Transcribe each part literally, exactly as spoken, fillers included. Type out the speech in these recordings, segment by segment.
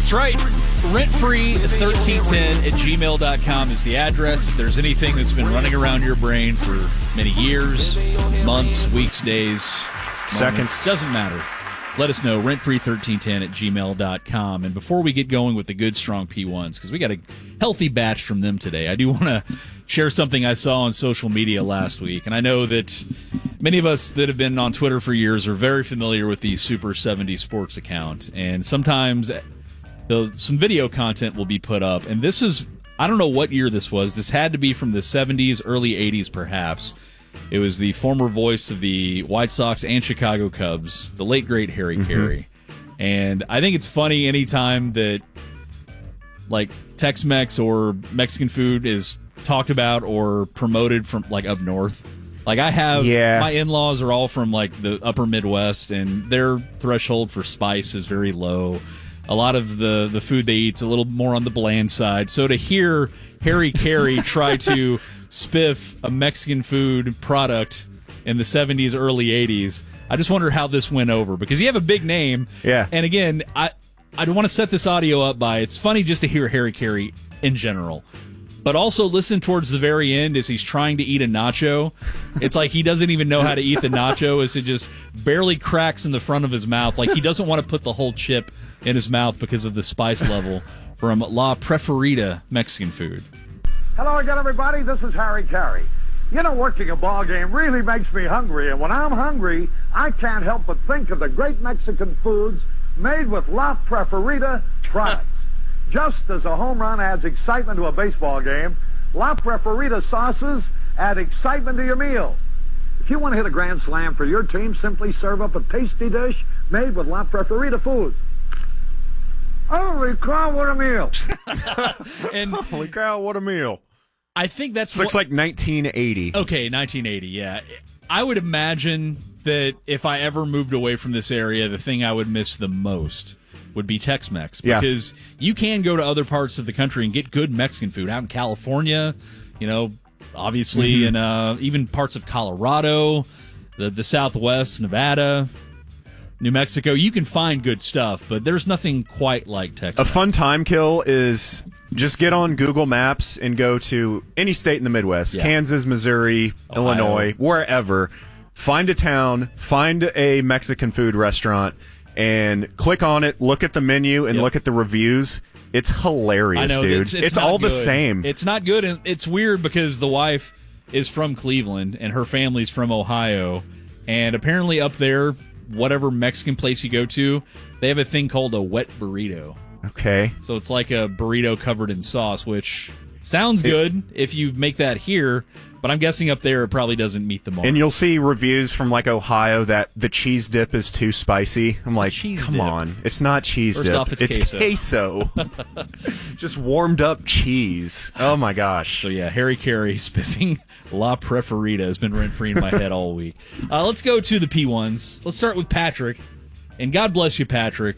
That's right. Rentfree thirteen ten at gmail dot com is the address. If there's anything that's been running around your brain for many years, months, weeks, days, seconds, moments, doesn't matter. Let us know, rentfree thirteen ten at gmail dot com. And before we get going with the good, strong P ones, because we got a healthy batch from them today, I do want to share something I saw on social media last week. And I know that many of us that have been on Twitter for years are very familiar with the Super seventies Sports account. And sometimes the, some video content will be put up. And this is, I don't know what year this was. This had to be from the seventies, early eighties perhaps. It was the former voice of the White Sox and Chicago Cubs, the late, great Harry mm-hmm. Carey. And I think it's funny anytime that, like, Tex-Mex or Mexican food is talked about or promoted from, like, up north. Like, I have, yeah. my in-laws are all from, like, the upper Midwest, and their threshold for spice is very low. A lot of the, the food they eat is a little more on the bland side. So to hear Harry Carey try to spiff a Mexican food product in the seventies, early eighties, I just wonder how this went over, because you have a big name. Yeah. And again, I, I don't want to set this audio up by, it's funny just to hear Harry Carey in general. But also listen towards the very end as he's trying to eat a nacho. It's like he doesn't even know how to eat the nacho, as it just barely cracks in the front of his mouth. Like he doesn't want to put the whole chip in his mouth because of the spice level from La Preferida Mexican food. Hello again, everybody. This is Harry Carey. You know, working a ball game really makes me hungry, and when I'm hungry, I can't help but think of the great Mexican foods made with La Preferida products. Just as a home run adds excitement to a baseball game, La Preferida sauces add excitement to your meal. If you want to hit a grand slam for your team, simply serve up a tasty dish made with La Preferida food. Holy cow, what a meal! And holy cow, what a meal! I think that's this looks what, like nineteen eighty. Okay, nineteen eighty. Yeah, I would imagine that if I ever moved away from this area, the thing I would miss the most would be Tex-Mex, because yeah. you can go to other parts of the country and get good Mexican food out in California, you know, obviously, mm-hmm. and uh, even parts of Colorado, the the Southwest, Nevada, New Mexico. You can find good stuff, but there's nothing quite like Tex-Mex. A fun time kill is just get on Google Maps and go to any state in the Midwest, yeah. Kansas, Missouri, Ohio. Illinois, wherever. Find a town, find a Mexican food restaurant, and click on it, look at the menu, and yep. look at the reviews. It's hilarious, I know, dude. It's, it's, it's all good. the same. It's not good, and it's weird because the wife is from Cleveland, and her family's from Ohio, and apparently up there, whatever Mexican place you go to, they have a thing called a wet burrito. Okay. So it's like a burrito covered in sauce, which sounds good it, if you make that here, but I'm guessing up there it probably doesn't meet the mark. And you'll see reviews from like Ohio that the cheese dip is too spicy. I'm like, cheese come dip. on. It's not cheese First dip. off, it's, it's queso. queso. Just warmed up cheese. Oh my gosh. So yeah, Harry Carey spiffing La Preferida has been rent-free in my head all week. Uh, let's go to the P ones. Let's start with Patrick. And God bless you, Patrick.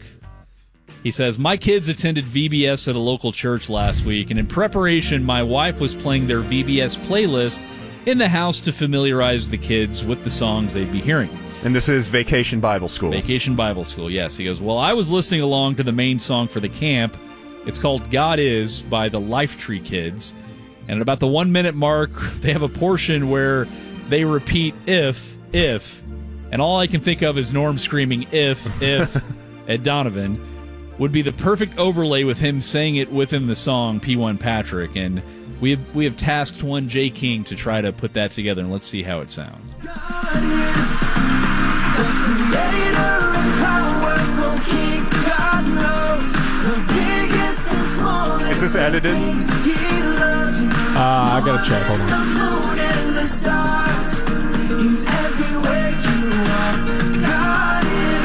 He says, my kids attended V B S at a local church last week, and in preparation, my wife was playing their V B S playlist in the house to familiarize the kids with the songs they'd be hearing. And this is Vacation Bible School. Vacation Bible School, yes. He goes, well, I was listening along to the main song for the camp. It's called God Is by the Life Tree Kids. And at about the one-minute mark, they have a portion where they repeat if, if. And all I can think of is Norm screaming if, if at Donovan. Would be the perfect overlay with him saying it within the song P one Patrick, and we have we have tasked one Jay King to try to put that together, and let's see how it sounds. God is the creator and powerful King. God knows the biggest and smallest. Is this edited? Uh, I gotta check. Hold on. The moon and the stars. He's everywhere you are. God is.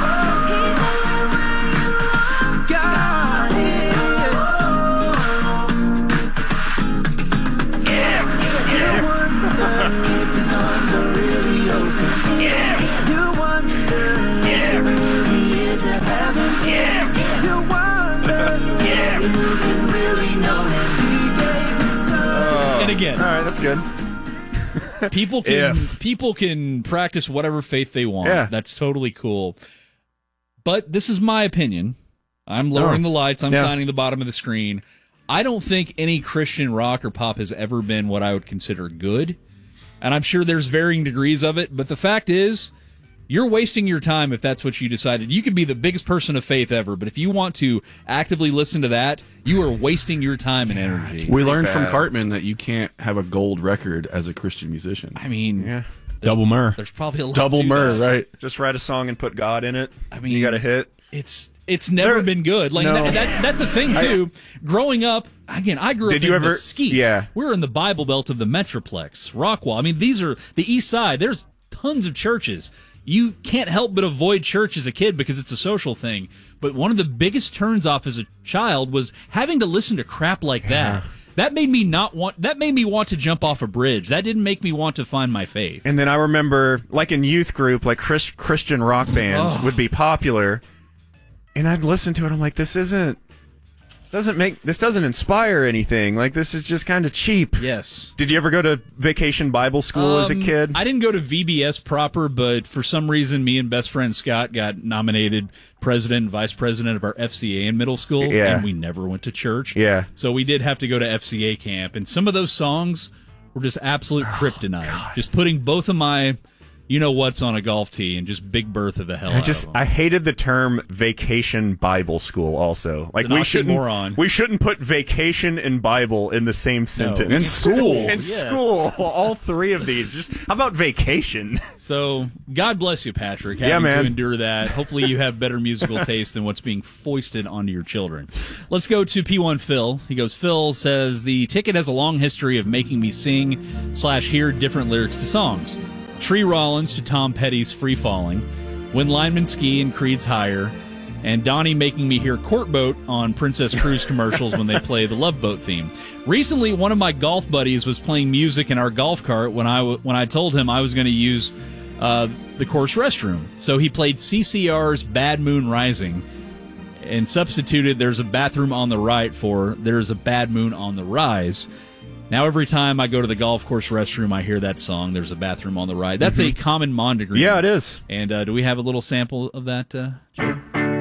If his arms are really open, yeah. You wonder, yeah. If he is in heaven, yeah. You wonder, yeah. You can really know that he gave his son. And again, all right, that's good. People can if. people can practice whatever faith they want. Yeah. That's totally cool. But this is my opinion, I'm lowering Oh. the lights. I'm Yeah. signing the bottom of the screen. I don't think any Christian rock or pop has ever been what I would consider good. And I'm sure there's varying degrees of it. But the fact is, you're wasting your time if that's what you decided. You could be the biggest person of faith ever, but if you want to actively listen to that, you are wasting your time and energy. We learned from bad. Cartman that you can't have a gold record as a Christian musician. I mean, Yeah. Double myrrh. there's probably a lot Double to myrrh, that. right? Just write a song and put God in it. I mean, you got a hit. It's it's never There- been good. Like no. that, that, that's a thing too. Growing up, again, I grew Did up you in ever- Mesquite. yeah. We're in the Bible Belt of the Metroplex, Rockwall. I mean, these are the East Side. There's tons of churches. You can't help but avoid church as a kid because it's a social thing. But one of the biggest turns off as a child was having to listen to crap like that. That made me not want. That made me want to jump off a bridge. That didn't make me want to find my faith. And then I remember, like in youth group, like Chris, Christian rock bands Oh. would be popular, and I'd listen to it. I'm like, this isn't, doesn't make, this doesn't inspire anything. Like, this is just kind of cheap. Yes. Did you ever go to Vacation Bible School as a Um, kid? I didn't go to V B S proper, but for some reason, me and best friend Scott got nominated president and vice president of our F C A in middle school, Yeah. and we never went to church. Yeah. So we did have to go to F C A camp, and some of those songs were just absolute kryptonite. Just putting both of my, you know what's on a golf tee, and just Big Bertha the hell I out just of them. I hated the term Vacation Bible School. Also, like An we shouldn't oxymoron. we shouldn't put vacation and Bible in the same sentence. In school. In Yes. school, all three of these. Just how about vacation? So God bless you, Patrick, having Yeah, man. to endure that. Hopefully you have better musical taste than what's being foisted onto your children. Let's go to P one Phil. He goes, Phil says, the ticket has a long history of making me sing slash hear different lyrics to songs. Tree Rollins to Tom Petty's Free Falling, When Linemen Ski and Creed's Higher, and Donnie making me hear Court Boat on Princess Cruise commercials when they play the Love Boat theme. Recently, one of my golf buddies was playing music in our golf cart when I, w- when I told him I was going to use uh, the course restroom. So he played C C R's Bad Moon Rising and substituted There's a Bathroom on the Right for There's a Bad Moon on the Rise. Now, every time I go to the golf course restroom, I hear that song, There's a Bathroom on the Right. That's a common mondegreen. Yeah, it is. And uh, do we have a little sample of that, uh, Joe?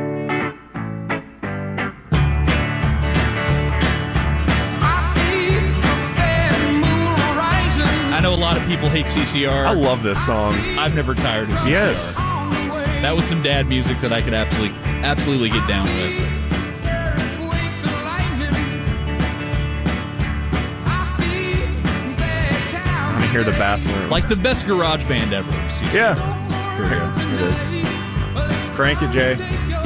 I know a lot of people hate C C R. I love this song. I've never tired of C C R. Yes. That was some dad music that I could absolutely, absolutely get down with. I want to hear the bathroom. Like the best garage band ever, C C R. yeah, Here we go. it is. Crank it, Jay.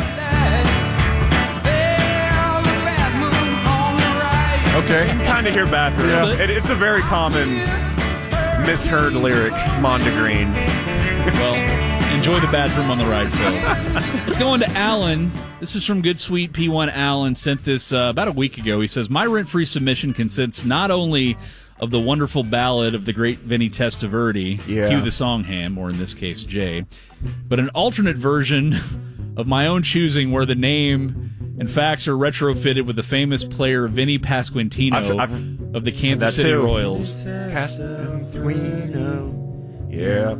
Okay. Kind of hear bathroom. Yeah. It, it's a very common misheard lyric, Mondegreen. Well, enjoy the bathroom on the right, Phil. Let's go on to Alan. This is from Good Sweet P one. Alan sent this uh, about a week ago. He says, my rent-free submission consists not only of the wonderful ballad of the great Vinny Testaverde, Yeah. cue the song Ham, or in this case, Jay, but an alternate version of my own choosing where the name and facts are retrofitted with the famous player Vinny Pasquantino I've- I've- of the Kansas that City too. Royals. Pasquantino. Yeah.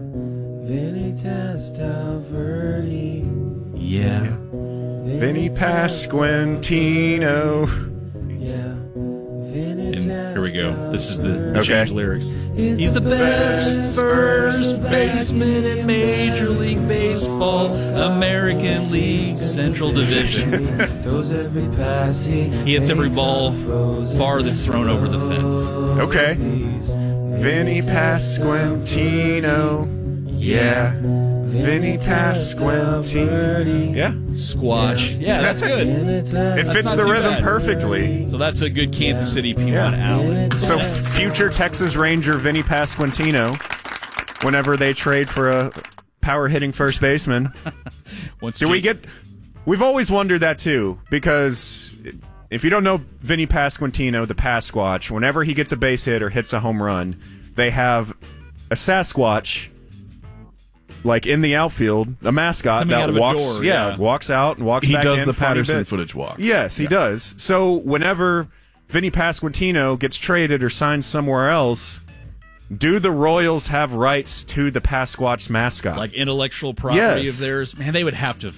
Yeah. Vinny Pasquantino. And here we go. This is the, the Okay. changed lyrics. He's the best first baseman in Major League Baseball, American League Central Division. He hits every ball far that's thrown over the fence. Okay. Vinny Pasquantino. Yeah. Vinny Pasquantino. Yeah. Squatch. Yeah, that's good. It That's fits not the too rhythm bad. perfectly. So that's a good Kansas City P one Yeah. Allen. So future Texas Ranger Vinny Pasquantino, whenever they trade for a power hitting first baseman, Once do we Jay- get? We've always wondered that too, because if you don't know Vinny Pasquantino, the Pasquatch, whenever he gets a base hit or hits a home run, they have a Sasquatch, like in the outfield, a mascot Coming out that of a walks, door, yeah, yeah. walks out and walks He back does in. the funny Patterson bit. footage walk. Yes, he does. So whenever Vinny Pasquantino gets traded or signed somewhere else, do the Royals have rights to the Pasquatch mascot? like intellectual property Yes. of theirs? Man, they would have to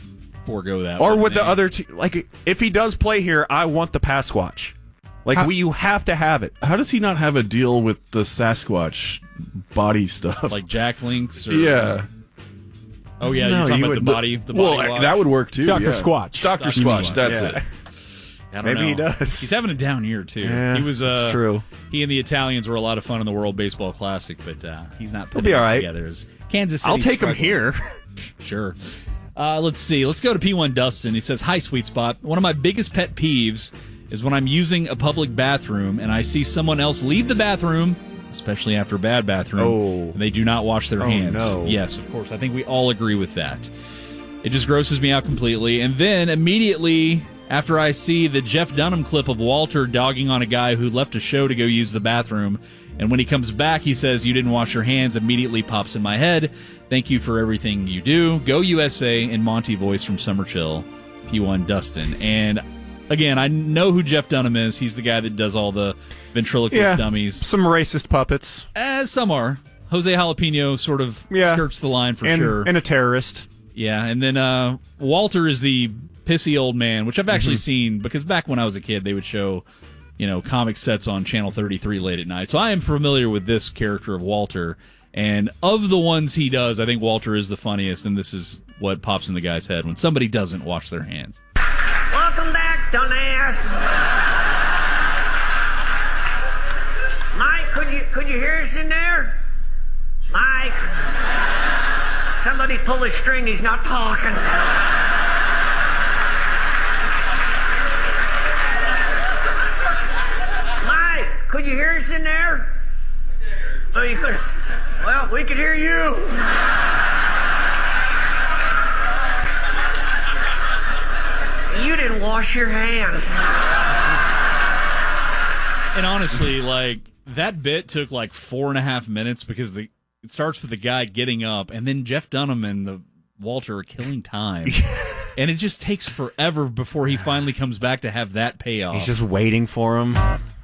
forego that. Or one. with the They- other two, like if he does play here, I want the Pasquatch. Like How- we, you have to have it. How does he not have a deal with the Sasquatch body stuff? like Jack Links. Or, yeah. Oh yeah, No, you're talking you about would- the body. The body Well, wash. that would work too. Doctor yeah. Squatch. Doctor Doctor Squatch. Squatch, That's yeah. it. I don't Maybe he know. does. He's having a down year too. Yeah, he was. Uh, that's true. He and the Italians were a lot of fun in the World Baseball Classic, but uh, he's not putting be it all right. together. As Kansas City. I'll take him here. Sure. Uh, let's see. Let's go to P one Dustin. He says, "Hi, Sweet Spot. One of my biggest pet peeves is when I'm using a public bathroom and I see someone else leave the bathroom, especially after a bad bathroom, Oh. and they do not wash their Oh, hands." no. Yes, of course. I think we all agree with that. It just grosses me out completely. And then immediately after I see the Jeff Dunham clip of Walter dogging on a guy who left a show to go use the bathroom, and when he comes back, he says, "You didn't wash your hands," immediately pops in my head. Thank you for everything you do. Go U S A in Monty voice from Summer Chill, P one Dustin. And again, I know who Jeff Dunham is. He's the guy that does all the ventriloquist Yeah, dummies. some racist puppets. As some are. Jose Jalapeno sort of Yeah. skirts the line for and, sure. and a terrorist. Yeah, and then uh, Walter is the pissy old man, which I've actually Mm-hmm. seen because back when I was a kid, they would show, you know, comic sets on Channel thirty-three late at night. So I am familiar with this character of Walter. And of the ones he does, I think Walter is the funniest, and this is what pops in the guy's head when somebody doesn't wash their hands. Welcome back, dumbass. Mike, could you could you hear us in there? Mike, somebody pull the string. He's not talking. Mike, could you hear us in there? Oh, you could. Well, we could hear you. You didn't wash your hands. And honestly, like, that bit took like four and a half minutes because the it starts with the guy getting up, and then Jeff Dunham and the Walter are killing time. And it just takes forever before he finally comes back to have that payoff. He's just waiting for him.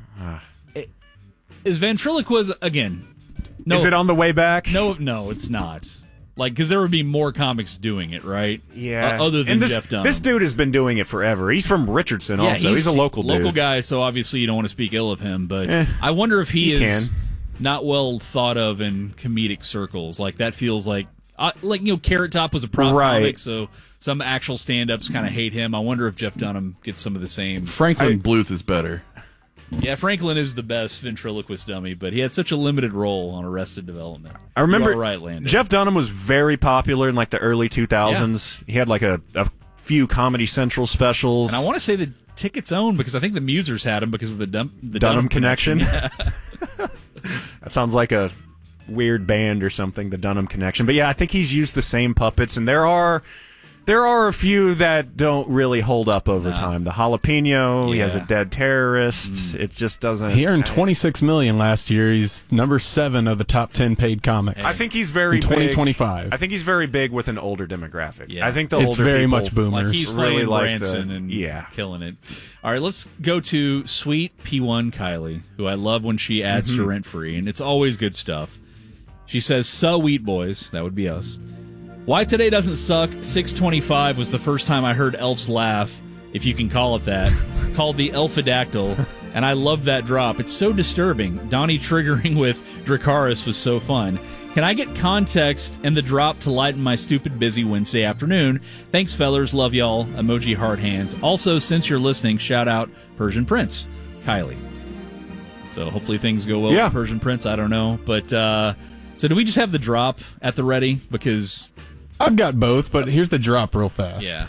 Is ventriloquism, again, no, Is it on the way back? no, no, it's not. Like, because there would be more comics doing it, right? Yeah. Uh, other than and this, Jeff Dunham. This dude has been doing it forever. He's from Richardson Yeah, also. He's, a local dude. Local guy, so obviously you don't want to speak ill of him, but Eh, I wonder if he, he is can. not well thought of in comedic circles. Like, that feels like, uh, like, you know, Carrot Top was a prop Right. comic, so some actual stand-ups kind of hate him. I wonder if Jeff Dunham gets some of the same. Franklin Bluth is better. Yeah, Franklin is the best ventriloquist dummy, but he had such a limited role on Arrested Development. I remember You are right, Landon. Jeff Dunham was very popular in like the early two thousands. He had like a, a few Comedy Central specials. And I want to say the tickets own because I think the Musers had him because of the, dump, the Dunham, Dunham Connection. That sounds like a weird band or something, the Dunham Connection. But yeah, I think he's used the same puppets, and there are there are a few that don't really hold up over No. time. The jalapeno, he has a Yeah. dead terrorist. It just doesn't. He earned twenty-six million dollars last year. He's number seven of the top ten paid comics. I think he's very in twenty big. twenty-five. I think he's very big with an older demographic. Yeah. I think the It's older very people, much boomers. Like he's really playing like Branson the- and yeah. killing it. All right, let's go to Sweet P one Kylie, who I love when she adds Mm-hmm. to Rent Free, and it's always good stuff. She says, "So Wheat Boys," that would be us. "Why Today Doesn't Suck, six twenty-five was the first time I heard Elf's laugh, if you can call it that, called the Elfadactyl, and I love that drop. It's so disturbing. Donnie triggering with Dracarys was so fun. Can I get context and the drop to lighten my stupid busy Wednesday afternoon? Thanks, fellers. Love y'all. Emoji heart hands. Also, since you're listening, shout out Persian Prince, Kylie." So hopefully things go well Yeah. with Persian Prince. I don't know. But, uh, so do we just have the drop at the ready? Because, I've got both, but here's the drop real fast. yeah.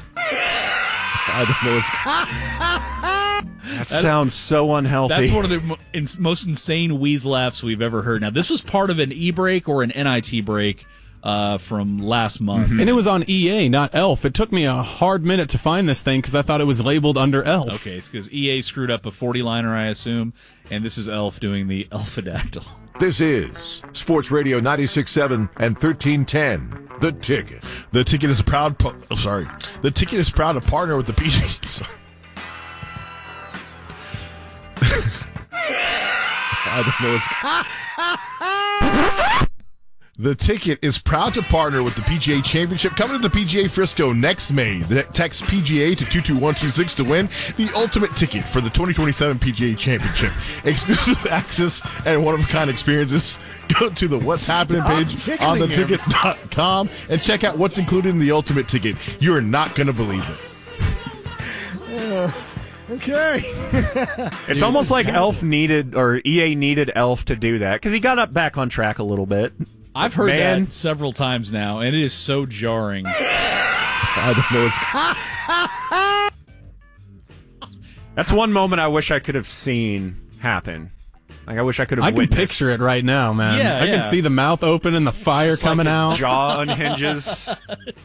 I don't know what's That sounds so unhealthy. That's one of the mo- ins- most insane wheeze laughs we've ever heard. Now, this was part of an e-break or an N I T break uh, from last month. And it was on E A, not Elf. It took me a hard minute to find this thing because I thought it was labeled under Elf. Okay, it's because E A screwed up a forty-liner, I assume, and this is Elf doing the Elfadactyl. This is Sports Radio ninety-six point seven and thirteen ten, The Ticket. The Ticket is proud. Po- oh, sorry. The Ticket is proud to partner with the P G. Sorry. I don't know what's. The Ticket is proud to partner with the P G A Championship coming to the P G A Frisco next May. The- Text P G A to two two one two six to win the ultimate ticket for the twenty twenty-seven P G A Championship. Exclusive access and one-of-a-kind experiences. Go to the What's Happening page on the ticket dot com and check out what's included in the ultimate ticket. You are not going to believe it. Uh, okay. It's almost like Elf needed, or E A needed Elf to do that, because he got up back on track a little bit. I've heard Man. that several times now, and it is so jarring. I don't know. That's one moment I wish I could have seen happen. Like, I wish I could have I can witnessed. picture it right now, man. Yeah, I yeah. can see the mouth open and the fire Just coming like his out. jaw unhinges.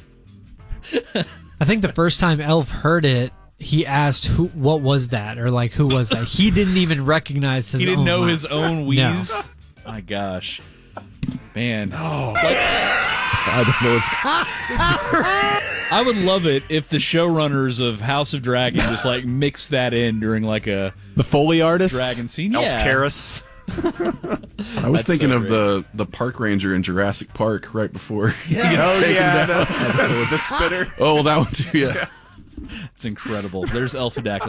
I think the first time Elf heard it, he asked, "Who? What was that?" Or like, "Who was that?" He didn't even recognize his. He didn't own know laugh. his own wheeze. No. My gosh, man. Oh, I don't know. I would love it if the showrunners of House of Dragon just like mix that in during like a The Foley artist. dragon scene. Elf Yeah. Karis. I was That's thinking so of great. the, the park ranger in Jurassic Park right before. he gets Oh, taken yeah. down. The, the spitter. Oh, that one too, yeah. It's incredible. There's Elfadactyl.